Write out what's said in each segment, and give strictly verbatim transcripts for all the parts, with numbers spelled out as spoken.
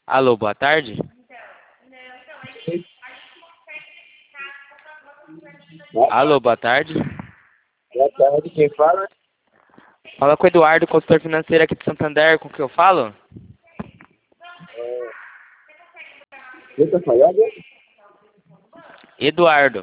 Alô, boa tarde. Alô, boa tarde. Boa tarde, quem fala? Fala com o Eduardo, consultor financeiro aqui de Santander, com o que eu falo? Quem tá falando? Eduardo.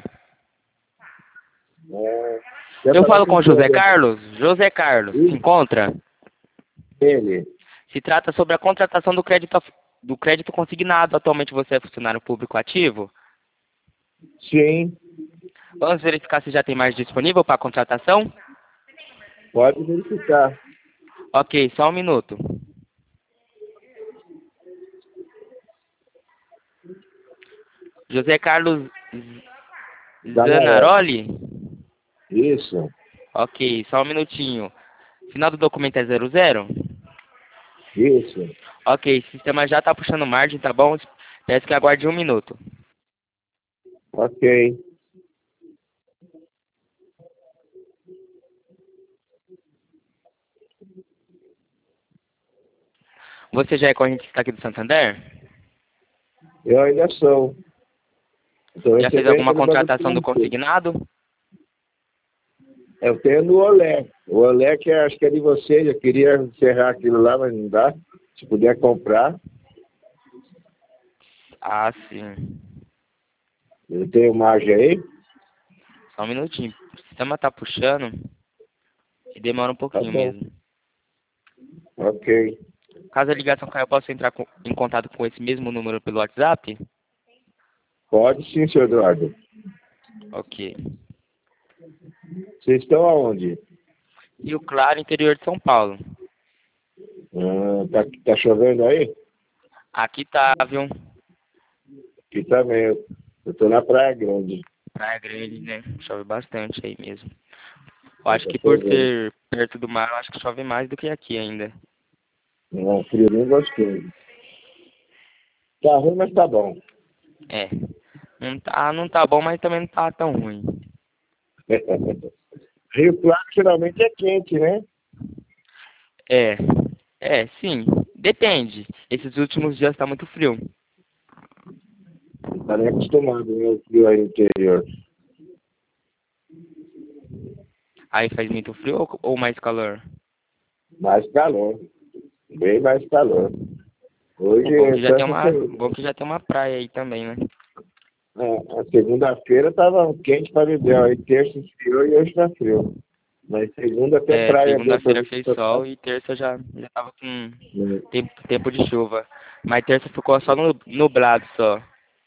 É, Eu falo com o José Carlos? José Carlos, se encontra? Ele. Se trata sobre a contratação do crédito, do crédito consignado. Atualmente você é funcionário público ativo? Sim. Vamos verificar se já tem mais disponível para a contratação? Pode verificar. Ok, só um minuto. José Carlos Zanaroli? Isso. Ok, só um minutinho. Final do documento é zero zero? Isso. Ok, o sistema já está puxando margem, tá bom? Peço que aguarde um minuto. Ok. Você já é correntista aqui do Santander? Eu ainda sou. Tô Já fez recebendo alguma pelo Banco contratação do Financeiro. consignado? Eu tenho no Olé. O Olé que acho que é de vocês. Eu queria encerrar aquilo lá, mas não dá. Se puder comprar. Ah, sim. Eu tenho margem aí. Só um minutinho. O sistema tá puxando e demora um Tá pouquinho bom. mesmo. Ok. Caso a ligação caia, eu posso entrar com- em contato com esse mesmo número pelo WhatsApp? Pode sim, senhor Eduardo. Ok. Vocês estão aonde? Rio Claro, interior de São Paulo. Ah, tá, tá chovendo aí? Aqui tá, viu? Aqui também. Eu, eu tô na Praia Grande. Praia Grande, né? Chove bastante aí mesmo. Eu Tá acho que por chovendo. ser perto do mar, eu acho que chove mais do que aqui ainda. Não, frio nem gostoso. Tá ruim, mas tá bom. É. Não tá, não tá bom, mas também não tá tão ruim. Rio Claro geralmente é quente, né? É. É, sim. Depende. Esses últimos dias tá muito frio. Não tá nem acostumado, né? O frio aí no interior. Aí faz muito frio ou, ou mais calor? Mais calor. Bem mais calor. É Hoje, bom que já só tem essa uma, semana. bom que já tem uma praia aí também, né? É, a segunda-feira tava quente para beber. Aí terça esfriou e hoje tá frio. Mas segunda até É, praia deu pra segunda-feira ver. fez que tá- sol e terça já, já tava com né? tempo, tempo de chuva. Mas terça ficou só nu- nublado só.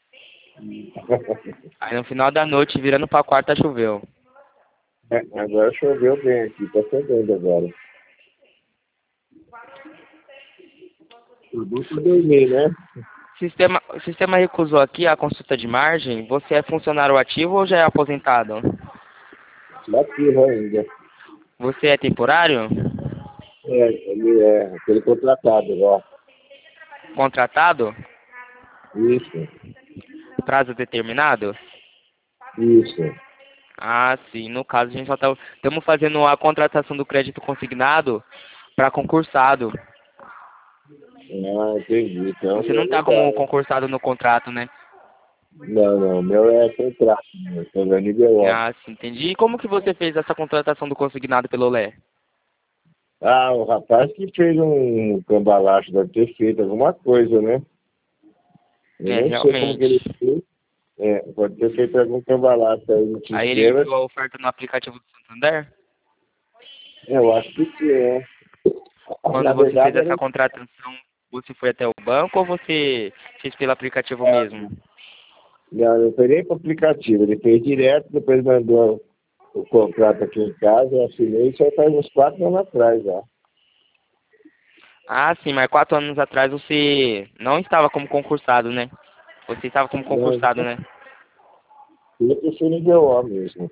Aí no final da noite, virando pra quarta, choveu. É, agora choveu bem aqui, tá chovendo agora. Tá bom pra dormir, né? Sistema, o sistema recusou aqui a consulta de margem. Você é funcionário ativo ou já é aposentado? Nativo ainda. Você é temporário? É, ele é aquele contratado, ó. Contratado? Isso, Prazo determinado? isso. Ah, sim. No caso, a gente só tá, estamos fazendo a contratação do crédito consignado para concursado. Ah, entendi. Então, Você não meu tá não dá, como né? concursado no contrato, né? Não, não, meu é contrato, né? Tô vendo nível ó. Ah, sim, entendi. E como que você fez essa contratação do consignado pelo Lé? Ah, o rapaz que fez um cambalacho deve ter feito alguma coisa, né? Eu É, não sei como que ele realmente. fez. É, pode ter feito algum cambalacho aí no Aí ele sistema. viu a oferta no aplicativo do Santander? Eu acho que sim, é. Na Quando você fez verdade, era essa contratação, você foi até o banco ou você fez pelo aplicativo mesmo? um... Não, eu fui nem para o aplicativo. Ele fez direto, depois mandou o contrato aqui em casa, eu assinei, isso aí faz uns quatro anos atrás já. Ah, sim, mas quatro anos atrás você não estava como concursado, né? Você estava como Não, concursado, né? eu prefiro nível O mesmo.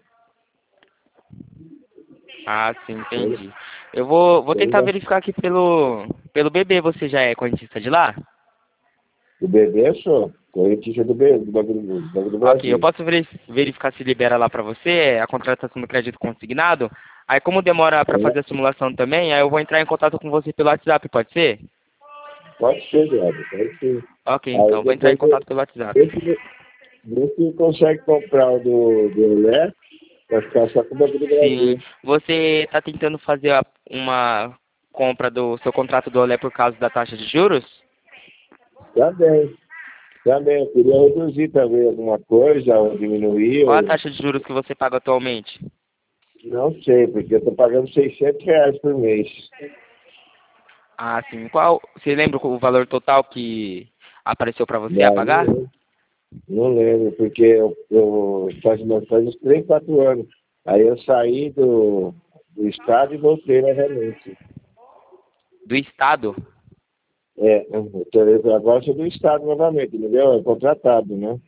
Ah, sim, Eu, entendi. Eu vou, vou eu tentar ainda... verificar aqui pelo, pelo B B. Você já é correntista de lá? O bebê sou, correntista do, B, do, Banco do, do Banco do Ok, eu Brasil. posso veri- verificar se libera lá para você a contratação do crédito consignado. Aí, como demora para É, fazer a simulação também, aí eu vou entrar em contato com você pelo WhatsApp, pode ser? Pode ser, Gabi, pode ser. Ok, Aí então vou entrar em depois contato pelo WhatsApp. vê se vê se consegue comprar o do, do Olé, vai ficar só com o Banco do Sim. Brasil. Você está tentando fazer a- uma compra do seu contrato do Olé por causa da taxa de juros? Também, também, eu queria reduzir também alguma coisa, ou diminuir, Qual a ou... taxa de juros que você paga atualmente? Não sei, porque eu estou pagando seiscentos reais por mês. Ah, sim. Qual? Você lembra o valor total que apareceu para você a Não, não pagar? lembro, não lembro, porque eu, eu faz, faz uns três, quatro anos. Aí eu saí do, do estado e voltei novamente. Do Estado? É, eu tô- agora sou do estado novamente, entendeu? É contratado, né?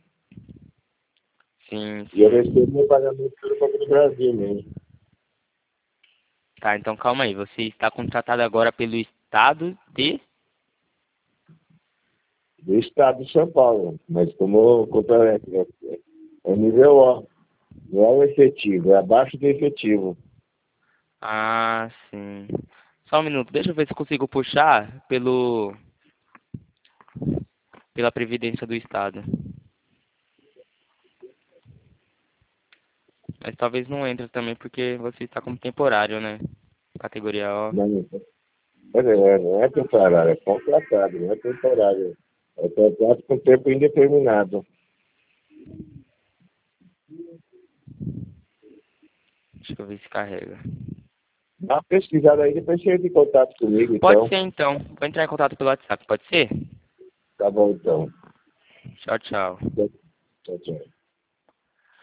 Sim, E eu sim. recebo meu pagamento pelo Banco do Brasil mesmo. Tá, então calma aí. Você está contratado agora pelo Estado de... Do estado de São Paulo. Mas como contra, é, é, é nível O, não é o efetivo, é abaixo do efetivo. Ah, sim. Só um minuto. Deixa eu ver se eu consigo puxar pelo... pela Previdência do Estado. Mas talvez não entre também porque você está como temporário, né? Categoria O. Não, não, é, não é temporário, é contratado, não é temporário. É contrato com tempo indeterminado. Deixa eu ver se carrega. Dá uma pesquisada aí, depois você entra em contato comigo, Pode então. ser então. Vou entrar em contato pelo WhatsApp, pode ser? Tá bom, então. Tchau, tchau. Tchau, tchau.